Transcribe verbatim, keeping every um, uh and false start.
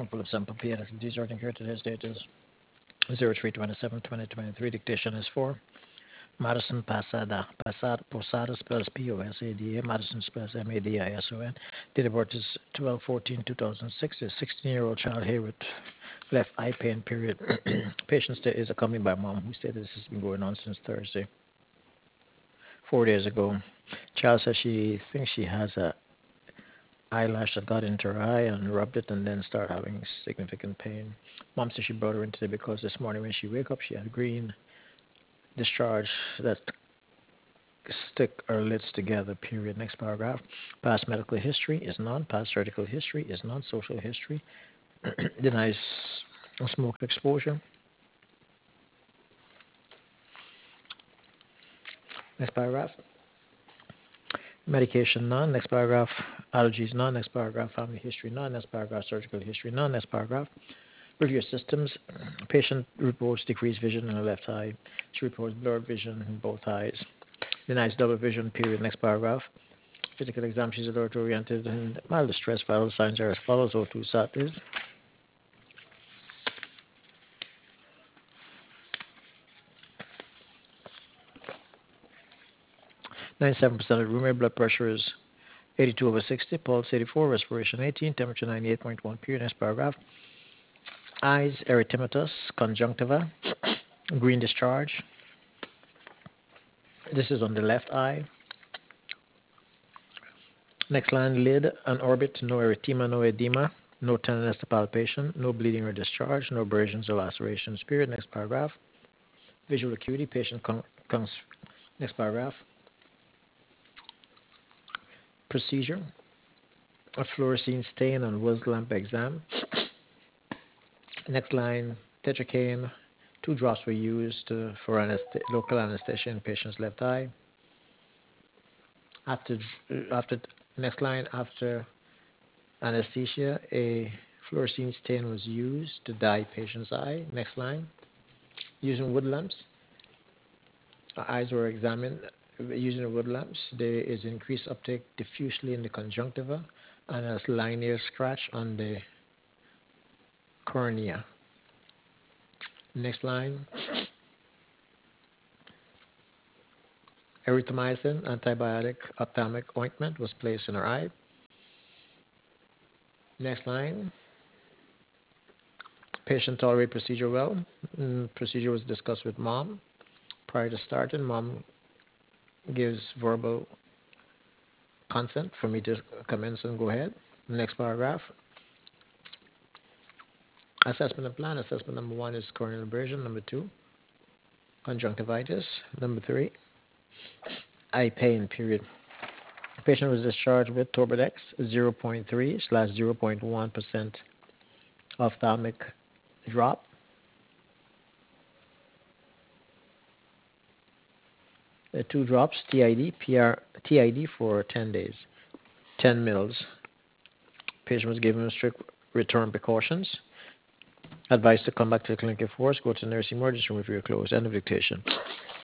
Full of sample P. These ordering here today's date is zero three twenty-seven twenty twenty-three. Dictation is for Madison Pasada. Pasada, Posada spells P O S A D A. Madison spells M A D I S O N. Date of birth is twelve fourteen two thousand six. A sixteen-year-old child here with left eye pain, period. Patient stay is accompanied by mom, who stated this has been going on since Thursday, four days ago. Child says she thinks she has a eyelash that got into her eye and rubbed it and then started having significant pain. Mom said she brought her in today because this morning when she wake up, she had green discharge that stick her lids together, period. Next paragraph. Past medical history is none. Past surgical history is none. Social history denies smoke exposure. Next paragraph. Medication none. Next paragraph. Allergies none. Next paragraph. Family history none. Next paragraph. Surgical history none. Next paragraph. Review systems. Patient reports decreased vision in the left eye. She reports blurred vision in both eyes. Denies double vision, period. Next paragraph. Physical exam. She's alert oriented and mild distress. Vital signs are as follows. O two SAT is ninety-seven percent of the room air. Blood pressure is eighty-two over sixty. Pulse eighty-four. Respiration eighteen. Temperature ninety-eight point one. Period. Next paragraph. Eyes erythematous. Conjunctiva. Green discharge. This is on the left eye. Next line. Lid and orbit. No erythema, no edema. No tenderness to palpation. No bleeding or discharge. No abrasions or lacerations. Period. Next paragraph. Visual acuity. Patient con- cons- Next paragraph. Procedure. A fluorescein stain on Wills lamp exam. Next line. Tetracaine. Two drops were used uh, for anest- local anesthesia in patient's left eye. After, after next line, after anesthesia, a fluorescein stain was used to dye patient's eye. Next line. Using wood lamps, eyes were examined. Using the wood lamps, there is increased uptake diffusely in the conjunctiva and a linear scratch on the cornea. Next line. Erythromycin antibiotic ophthalmic ointment was placed in her eye. Next line. Patient tolerated procedure well. Mm, procedure was discussed with mom prior to starting. Mom gives verbal consent for me to commence and go ahead. Next paragraph. Assessment and plan. Assessment number one is corneal abrasion. Number two, conjunctivitis. Number three, eye pain, period. Patient was discharged with Torbadex zero point three slash zero point one percent ophthalmic drop. Uh, two drops, T I D, P R, T I D for ten days, ten mils. Patient was given strict return precautions. Advised to come back to the clinic if forced. Go to the nursing emergency room if you're closed. End of dictation.